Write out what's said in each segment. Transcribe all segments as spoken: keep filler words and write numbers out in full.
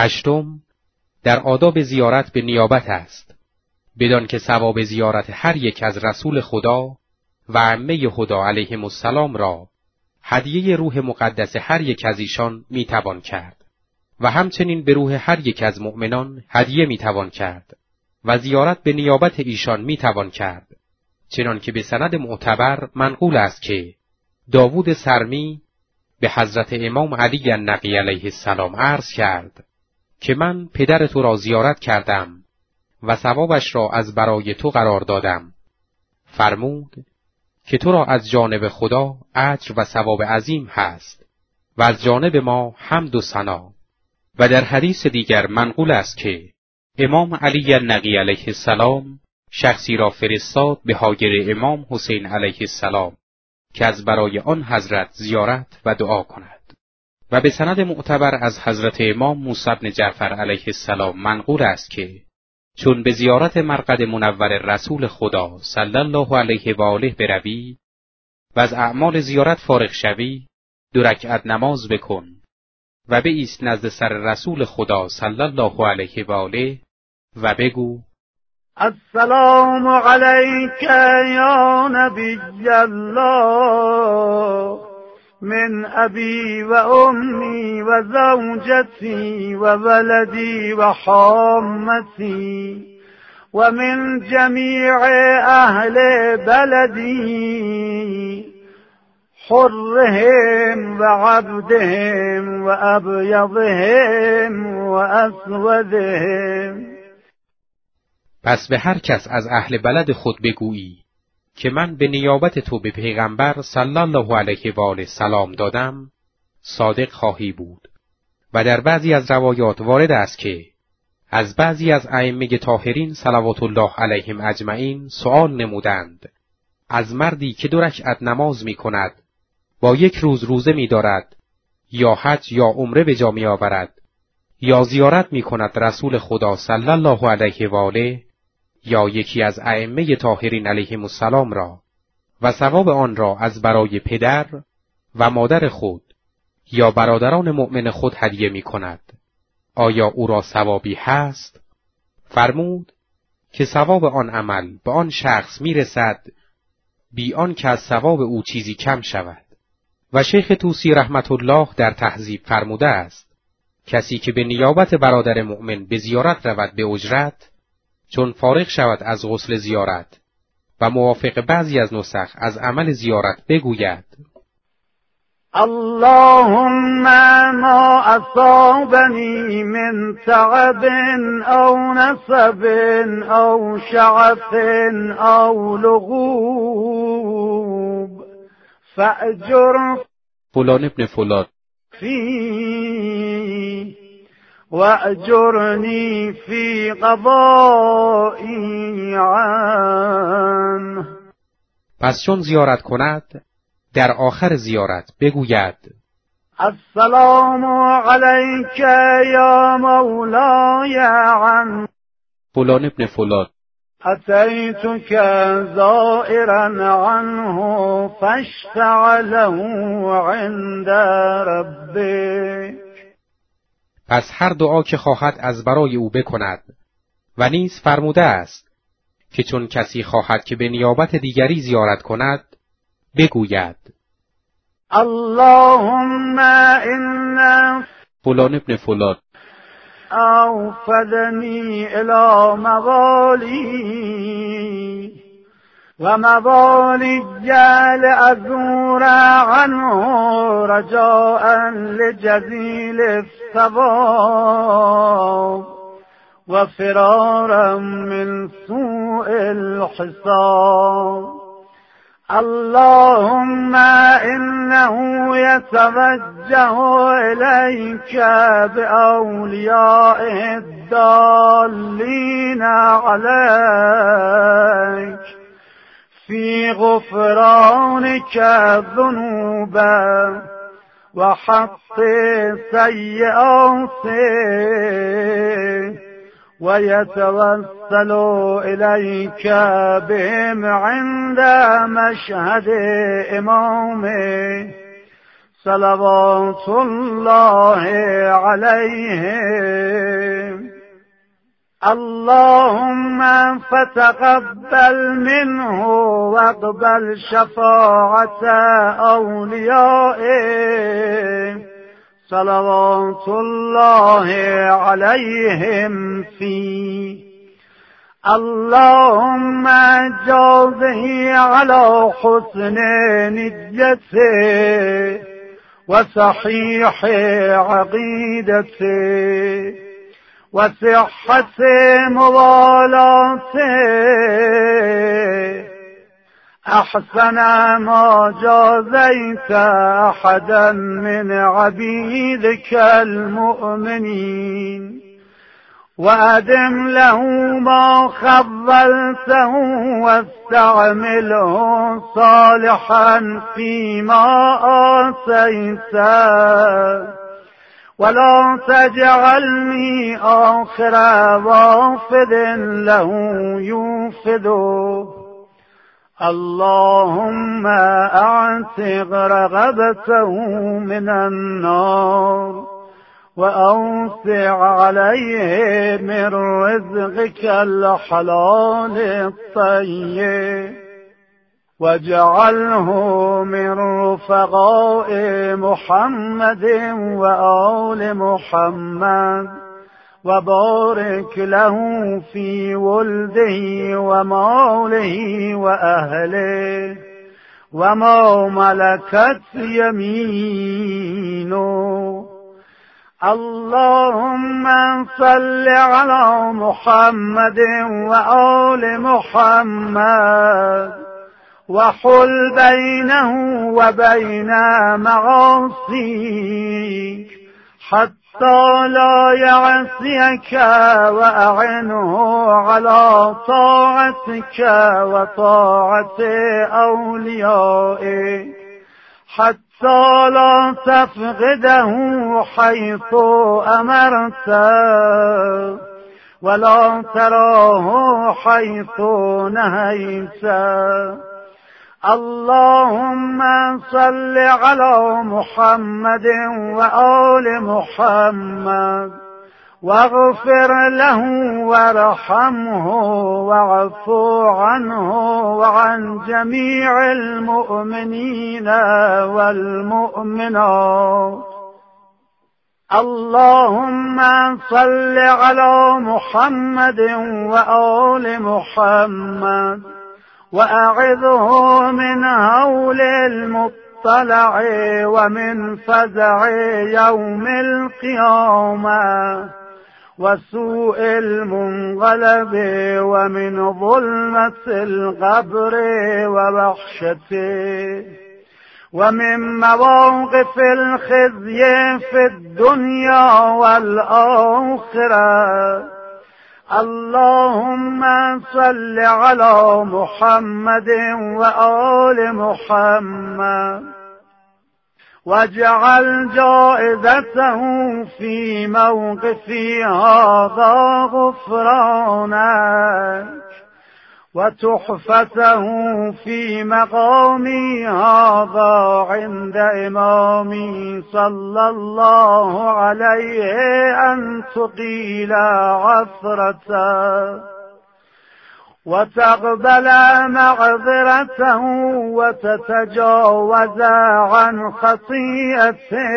هشتم، در آداب زیارت به نیابت است، بدان که ثواب زیارت هر یک از رسول خدا و ائمه خدا علیهم السلام را هدیه روح مقدس هر یک از ایشان میتوان کرد و همچنین به روح هر یک از مؤمنان هدیه میتوان کرد و زیارت به نیابت ایشان میتوان کرد، چنان که به سند معتبر منقول است که داوود سرمی به حضرت امام علی النقی علیه السلام عرض کرد که من پدر تو را زیارت کردم و ثوابش را از برای تو قرار دادم. فرمود که تو را از جانب خدا اجر و ثواب عظیم هست و از جانب ما حمد و ثنا. و در حدیث دیگر منقول است که امام علی النقی علیه السلام شخصی را فرستاد به هاجر امام حسین علیه السلام که از برای آن حضرت زیارت و دعا کند. و به سند معتبر از حضرت امام موسی بن جعفر علیه السلام منقول است که چون به زیارت مرقد منور رسول خدا صلی الله علیه و آله بروی و از اعمال زیارت فارغ شوی، دو رکعت نماز بکن و بایست نزد سر رسول خدا صلی الله علیه و آله و بگو السلام علیک یا نبی الله من ابی و امی و زوجتی و ولدی و حامتی و من جمیع اهل بلدی حرهم و عبدهم و ابیضهم و اسودهم. پس به هر کس از اهل بلد خود بگویی که من به نیابت تو به پیغمبر صلی الله علیه و آله سلام دادم، صادق خواهی بود. و در بعضی از روایات وارد است که از بعضی از ائمه طاهرین صلوات الله علیهم اجمعین سؤال نمودند از مردی که دو رکعت نماز می کند، با یک روز روزه می دارد، یا حج یا عمره به جا می آورد، یا زیارت می کند رسول خدا صلی الله علیه و آله یا یکی از ائمه طاهرین علیهم السلام را و ثواب آن را از برای پدر و مادر خود یا برادران مؤمن خود هدیه می کند، آیا او را ثوابی هست؟ فرمود که ثواب آن عمل به آن شخص می رسد بی آن که از ثواب او چیزی کم شود. و شیخ طوسی رحمت الله در تهذیب فرموده است کسی که به نیابت برادر مؤمن به زیارت رود به اجرت، چون فارغ شود از غسل زیارت و موافق بعضی از نسخ از عمل زیارت بگوید اللهم ما اصابنی من تعب او نصب او شعف او لغوب فاجر فلان ابن فلان فی و اجرنی فی قضائی عنه. پس چون زیارت کند در آخر زیارت بگوید السلام علیک یا مولای عن فلان ابن فلان اتیتک زائرا عنه فاشفع له عند ربک. پس هر دعا که خواهد از برای او بکند. و نیز فرموده است که چون کسی خواهد که به نیابت دیگری زیارت کند بگوید اللهم ان فلان ابن فلان اوفدنی الی موالی و موالی جل ازور عنه رجاء لجزیل الثواب و فرارا من سوء الحساب. اللهم انه يتوجه اليك باوليائه الضالين عليك في غفرانك الذنوب وحط سيئاته ويتوسل إليك بهم عند مشهد إمامه صلوات الله عليهم. اللهم فتقبل منه واقبل شفاعة أوليائه صلوات الله عليهم فيه. اللهم جازه على حسن نيته وصحيح عقيدته وصحة موالاته أحسن ما جازيت أحدا من عبيدك المؤمنين، وأدم له ما خذلته واستعمله صالحا فيما آتيته، ولا تجعلني آخر وافد له يوفده. اللهم أعتق رغبته من النار وأوسع عليه من رزقك الحلال الطيب، واجعله من رفقاء محمد وآل محمد، وبارك له في ولده وماله وأهله وما ملكت يمينه. اللهم صل على محمد وآل محمد، وحل بينه وبين معاصيك حتى لا يعصيك، وأعنه على طاعتك وطاعة أوليائك حتى لا تفقده حيث أمرت ولا تراه حيث نهيت. اللهم صل على محمد وآل محمد، واغفر له وارحمه واعف عنه وعن جميع المؤمنين والمؤمنات. اللهم صل على محمد وآل محمد، وأعذه من هول المطلع ومن فزع يوم القيامة وسوء المنقلب ومن ظلمة القبر ووحشته ومن مواقف الخزي في الدنيا والآخرة. اللهم صل على محمد وآل محمد، واجعل جائزته في موقفي هذا غفرانك، وتحفته في مقامي هذا عند إمامي صلى الله عليه أن تقيل عثرته وتقبل معذرته وتتجاوز عن خطيئته،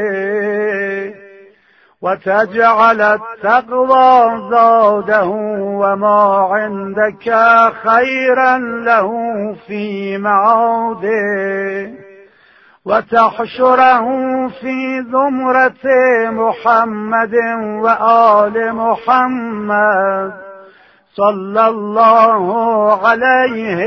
وتجعل التقوى زاده وما عندك خيرا له في معاده، وتحشره في زمرة محمد وآل محمد صلى الله عليه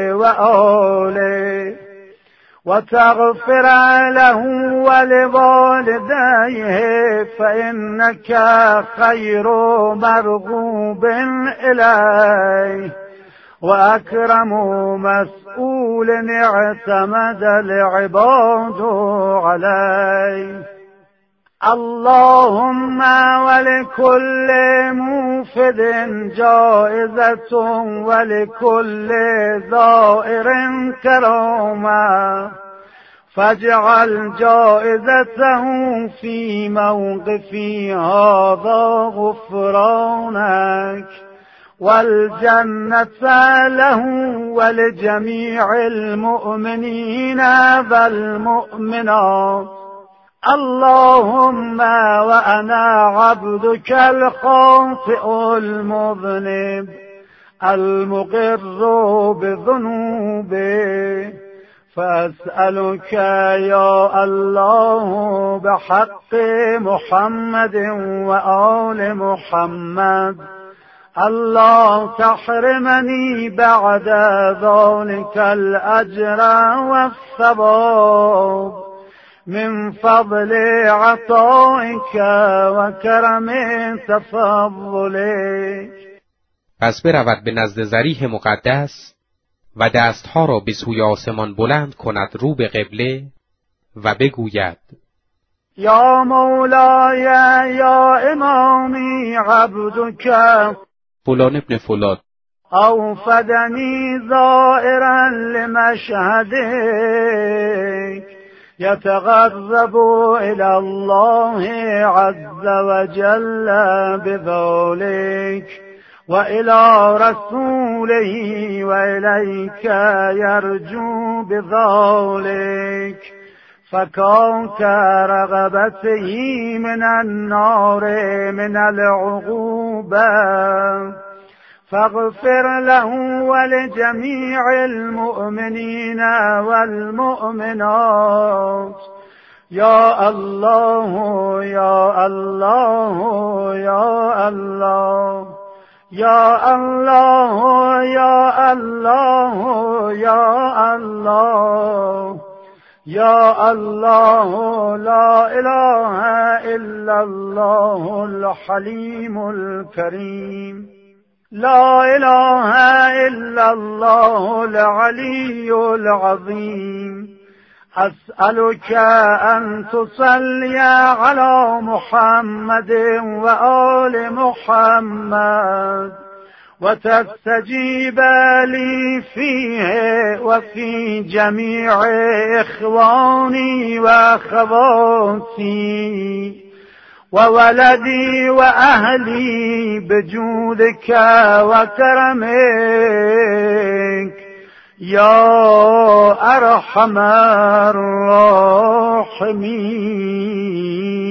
وآله، وتغفر له ولوالديه فإنك خير مرغوب إليه وأكرم مسؤول اعتمد العباد عليه. اللهم ولكل موفد جائزة ولكل زائر كرامة، فاجعل جائزته في موقفي هذا غفرانك، والجنة له ولجميع المؤمنين والمؤمنات. اللهم وأنا عبدك الخاطئ المذنب المقر بذنوبه، فأسألك يا الله بحق محمد وآل محمد الله تحرمني بعد ذلك الأجر والثواب من فضل عطائك وكرم تفضلك. پس برود به نزد ضریح مقدس و دستها را به سوی آسمان بلند کند رو به قبله و بگوید: یا مولای یا امامی عبدک فلان ابن فلان اوفدنی زائرا لمشهدک یتقرب الی الله عز وجل بذلك و الى رسوله و الیک یرجو بذلك فکاک رغبته من النار من العقوبة، فاغفر له ولجميع المؤمنين والمؤمنات. یا الله یا الله یا الله یا الله یا الله یا الله یا الله لا اله الا الله الحلیم الكریم، لا اله الا الله العلی العظیم. اسألك ان تصلی علی محمد و آل محمد وتستجيب لي فيه وفي جميع إخواني وأخواتي وولدي وأهلي بجودك وكرمك يا أرحم الراحمين.